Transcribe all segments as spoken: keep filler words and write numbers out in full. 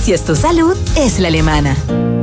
Si es tu salud, es la alemana.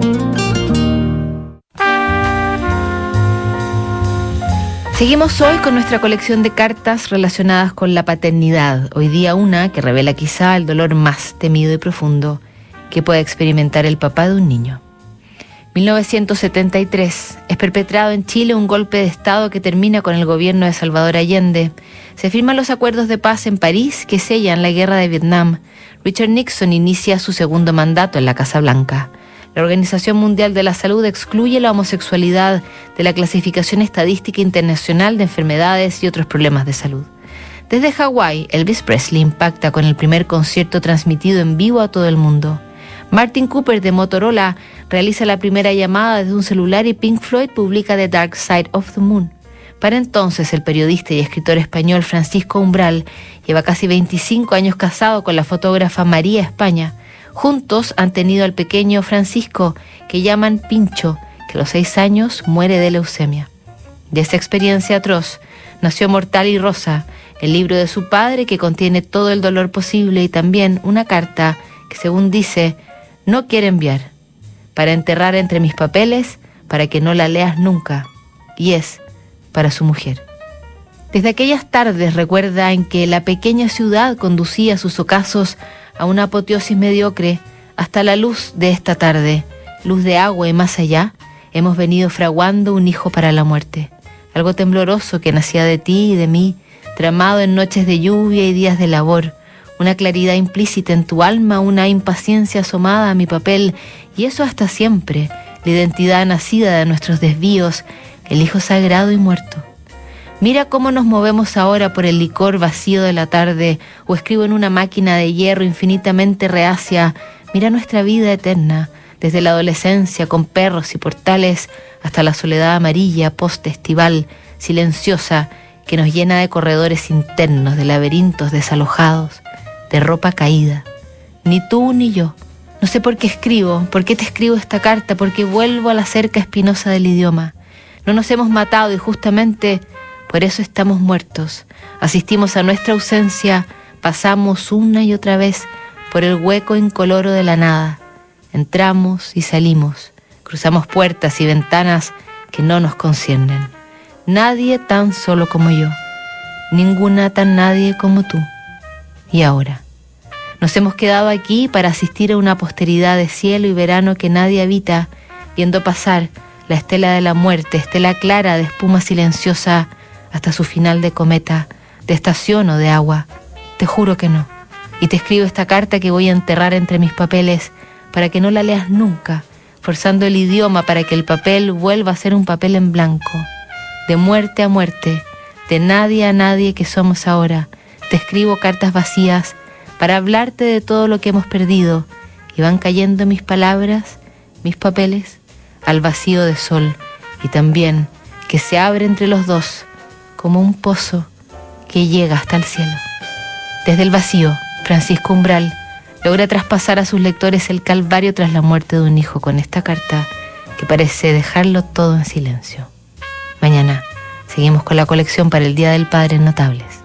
Seguimos hoy con nuestra colección de cartas relacionadas con la paternidad. Hoy día una que revela quizá el dolor más temido y profundo que puede experimentar el papá de un niño. mil novecientos setenta y tres. Es perpetrado en Chile un golpe de Estado que termina con el gobierno de Salvador Allende. Se firman los acuerdos de paz en París que sellan la guerra de Vietnam. Richard Nixon inicia su segundo mandato en la Casa Blanca. La Organización Mundial de la Salud excluye la homosexualidad de la clasificación estadística internacional de enfermedades y otros problemas de salud. Desde Hawái, Elvis Presley impacta con el primer concierto transmitido en vivo a todo el mundo. Martin Cooper de Motorola realiza la primera llamada desde un celular y Pink Floyd publica The Dark Side of the Moon. Para entonces, el periodista y escritor español Francisco Umbral lleva casi veinticinco años casado con la fotógrafa María España. Juntos han tenido al pequeño Francisco, que llaman Pincho, que a los seis años muere de leucemia. De esa experiencia atroz nació Mortal y Rosa, el libro de su padre que contiene todo el dolor posible y también una carta que, según dice, no quiere enviar, para enterrar entre mis papeles, para que no la leas nunca, y es para su mujer. Desde aquellas tardes recuerda en que la pequeña ciudad conducía sus ocasos a una apoteosis mediocre, hasta la luz de esta tarde, luz de agua y más allá, hemos venido fraguando un hijo para la muerte, algo tembloroso que nacía de ti y de mí, tramado en noches de lluvia y días de labor, una claridad implícita en tu alma, una impaciencia asomada a mi papel, y eso hasta siempre, la identidad nacida de nuestros desvíos, el hijo sagrado y muerto. Mira cómo nos movemos ahora por el licor vacío de la tarde, o escribo en una máquina de hierro infinitamente reacia. Mira nuestra vida eterna, desde la adolescencia con perros y portales, hasta la soledad amarilla post-estival, silenciosa, que nos llena de corredores internos, de laberintos desalojados, de ropa caída. Ni tú ni yo. No sé por qué escribo, por qué te escribo esta carta, porque vuelvo a la cerca espinosa del idioma. No nos hemos matado y justamente por eso estamos muertos. Asistimos a nuestra ausencia, pasamos una y otra vez por el hueco incoloro de la nada. Entramos y salimos, cruzamos puertas y ventanas que no nos conciernen. Nadie tan solo como yo, ninguna tan nadie como tú. Y ahora, nos hemos quedado aquí para asistir a una posteridad de cielo y verano que nadie habita, viendo pasar la estela de la muerte, estela clara de espuma silenciosa, hasta su final de cometa, de estación o de agua. Te juro que no. Y te escribo esta carta que voy a enterrar entre mis papeles para que no la leas nunca, forzando el idioma para que el papel vuelva a ser un papel en blanco. De muerte a muerte, de nadie a nadie que somos ahora, te escribo cartas vacías para hablarte de todo lo que hemos perdido, y van cayendo mis palabras, mis papeles, al vacío de sol, y también que se abre entre los dos como un pozo que llega hasta el cielo. Desde el vacío, Francisco Umbral logra traspasar a sus lectores el calvario tras la muerte de un hijo con esta carta que parece dejarlo todo en silencio. Mañana seguimos con la colección para el Día del Padre en Notables.